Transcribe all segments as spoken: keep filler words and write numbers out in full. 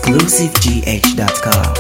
exclusive g h dot com.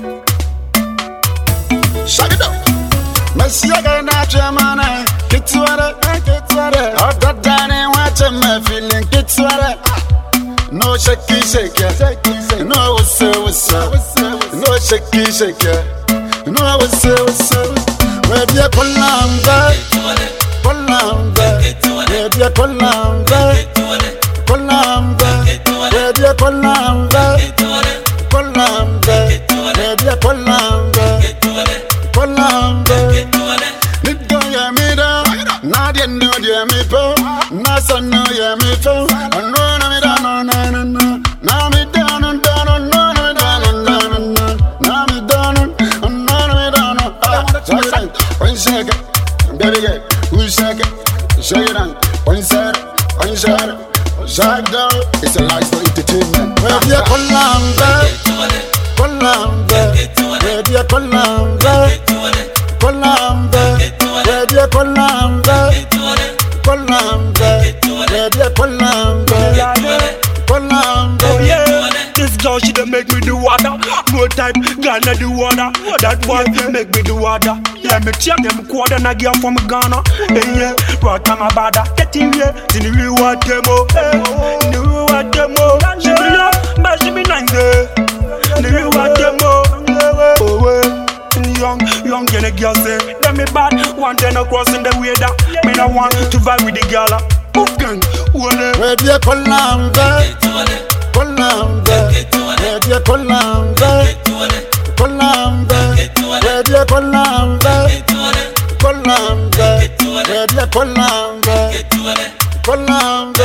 Shut it up. Messiah na chamana, kitwara, kitwara. Other than what I'm feeling, kitwara. No shaky shaky, no what's up, what's up. No shaky shaky, no what's up, what's up. Where be a colamba, colamba. Where be a colamba, colamba. Where be a colamba, colamba. Where be a colamba, colamba. Niddo ya mi da, Nadia no ya mi po, Nasa no ya mi po. No na mi da no na na na, na mi da no da no no na mi da no na na na, na mi da no no na mi da no. Ah, shake it, one second, baby girl, one second, shake it, one second, one second, shake it down. It's a lifestyle entertainment. Where be a colamba, colamba, where be a colamba. Colamba, where be a Colamba, Colamba, where be a Colamba, Colamba. Yeah, this girl she dey make me do water. No type, Ghana do water. That one make me do water. Let me check them quarter na girl from Ghana. Hey yeah, rock my bada. Get in here, in the real demo. Hey, in the real demo. She be love, but she be nice. In the real demo. Oh well. Young, young and a girl say, let me bad, one ten across in the way that me no want to vibe with the girl. Move gang, where be a Colamba, Colamba, where be a Colamba, Colamba, where be a Colamba, Colamba, where be a Colamba, Colamba.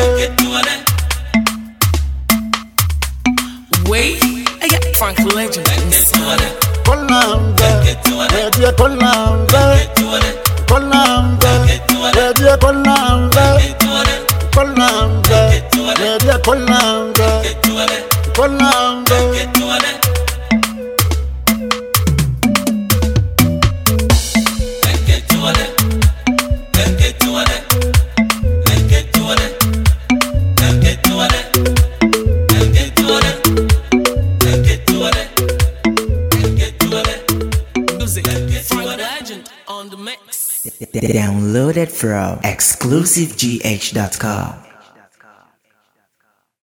Wait, I got Frank Legend. Colamba, where be a Colamba, Colamba, where be a Colamba, Colamba, where be a Colamba, Colamba. Downloaded from exclusive g h dot com.